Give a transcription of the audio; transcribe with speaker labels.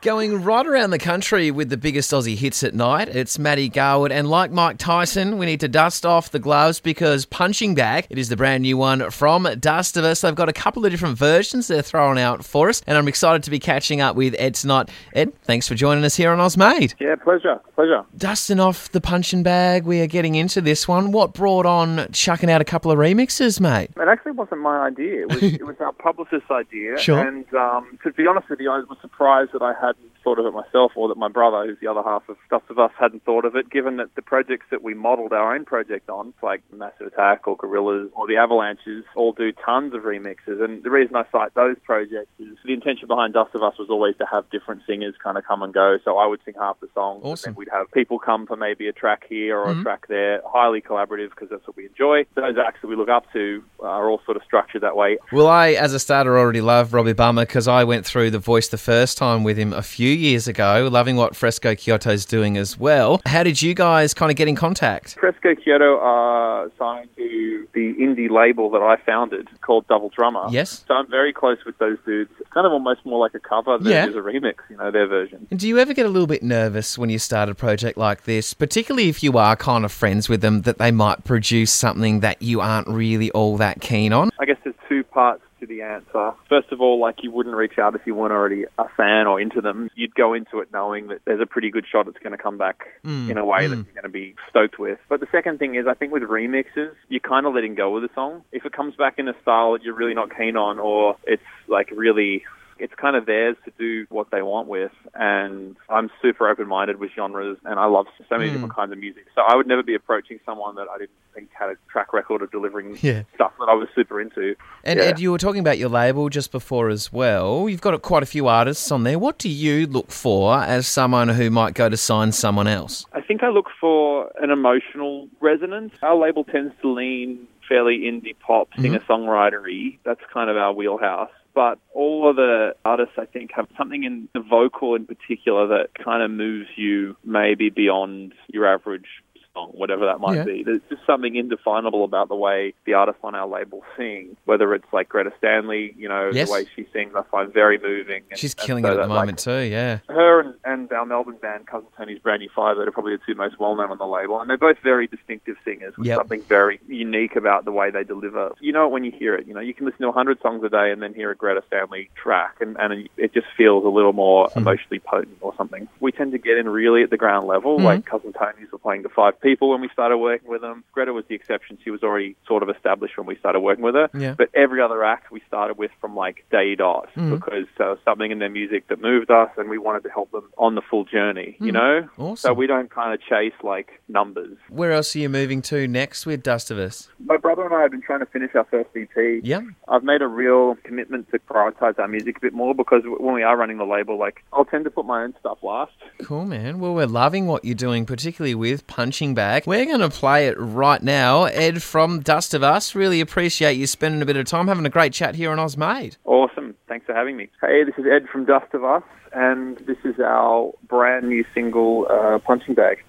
Speaker 1: Going right around the country with the biggest Aussie hits at night. It's Maddie Garwood, and like Mike Tyson, we need to dust off the gloves because Punching Bag, it is the brand new one from Dust of Us. They've got a couple of different versions they're throwing out for us, and I'm excited to be catching up with Ed tonight. Ed, thanks for joining us here on Ozmade.
Speaker 2: Yeah, pleasure.
Speaker 1: Dusting off the Punching Bag, we are getting into this one. What brought on chucking out a couple of remixes, mate?
Speaker 2: It actually wasn't my idea. It was our publicist's idea.
Speaker 1: Sure.
Speaker 2: And to be honest with you, I was surprised that I hadn't thought of it myself, or that my brother, who's the other half of Dust of Us, hadn't thought of it, given that the projects that we modelled our own project on, like Massive Attack or Gorillaz or the Avalanches, all do tons of remixes. And the reason I cite those projects is the intention behind Dust of Us was always to have different singers kind of come and go. So I would sing half the songs.
Speaker 1: Awesome.
Speaker 2: And we'd have people come for maybe a track here or a track there. Highly collaborative, because that's what we enjoy. Those acts that we look up to are all sort of structured that way.
Speaker 1: Well, I, as a starter, already love Robbie Bummer because I went through The Voice the first time with him a few years ago, loving what Fresco Kyoto's doing as well. How did you guys kind of get in contact?
Speaker 2: Fresco Kyoto are signed to the indie label that I founded called Double Drummer.
Speaker 1: Yes.
Speaker 2: So I'm very close with those dudes. It's kind of almost more like a cover than it is a remix, their version.
Speaker 1: And do you ever get a little bit nervous when you start a project like this, particularly if you are kind of friends with them, that they might produce something that you aren't really all that keen on?
Speaker 2: I guess there's two parts to the answer. First of all, you wouldn't reach out if you weren't already a fan or into them. You'd go into it knowing that there's a pretty good shot it's going to come back in a way that you're going to be stoked with. But the second thing is, I think with remixes, you're kind of letting go with the song. If it comes back in a style that you're really not keen on, or it's it's kind of theirs to do what they want with. And I'm super open-minded with genres, and I love so many different kinds of music. So I would never be approaching someone that I didn't think had a track record of delivering stuff that I was super into.
Speaker 1: And Ed, you were talking about your label just before as well. You've got quite a few artists on there. What do you look for as someone who might go to sign someone else?
Speaker 2: I think I look for an emotional resonance. Our label tends to lean fairly indie pop, singer-songwritery. That's kind of our wheelhouse. But all of the artists, I think, have something in the vocal in particular that kind of moves you maybe beyond your average song, whatever that might be. There's just something indefinable about the way the artists on our label sing, whether it's like Greta Stanley, the way she sings, I find very moving.
Speaker 1: She's killing it at the moment too, yeah.
Speaker 2: Her and our Melbourne band, Cousin Tony's Brand New Fire, that are probably the two most well-known on the label, and they're both very distinctive singers with something very unique about the way they deliver. You know it when you hear it. You can listen to 100 songs a day and then hear a Greta Stanley track, and it just feels a little more emotionally potent or something. We tend to get in really at the ground level, like Cousin Tony's were playing to 5 people when we started working with them. Greta was the exception. She was already sort of established when we started working with her. Yeah. But every other act we started with from day dot, because there was something in their music that moved us, and we wanted to help them on the full journey,
Speaker 1: Awesome.
Speaker 2: So we don't kind of chase numbers.
Speaker 1: Where else are you moving to next with Dust of Us?
Speaker 2: My brother and I have been trying to finish our first EP.
Speaker 1: Yeah.
Speaker 2: I've made a real commitment to prioritise our music a bit more, because when we are running the label, I'll tend to put my own stuff last.
Speaker 1: Cool, man. Well, we're loving what you're doing, particularly with Punching Bag. We're going to play it right now. Ed from Dust of Us, really appreciate you spending a bit of time having a great chat here on Ozmade.
Speaker 2: Awesome. Thanks for having me. Hey, this is Ed from Dust of Us, and this is our brand new single, Punching Bag.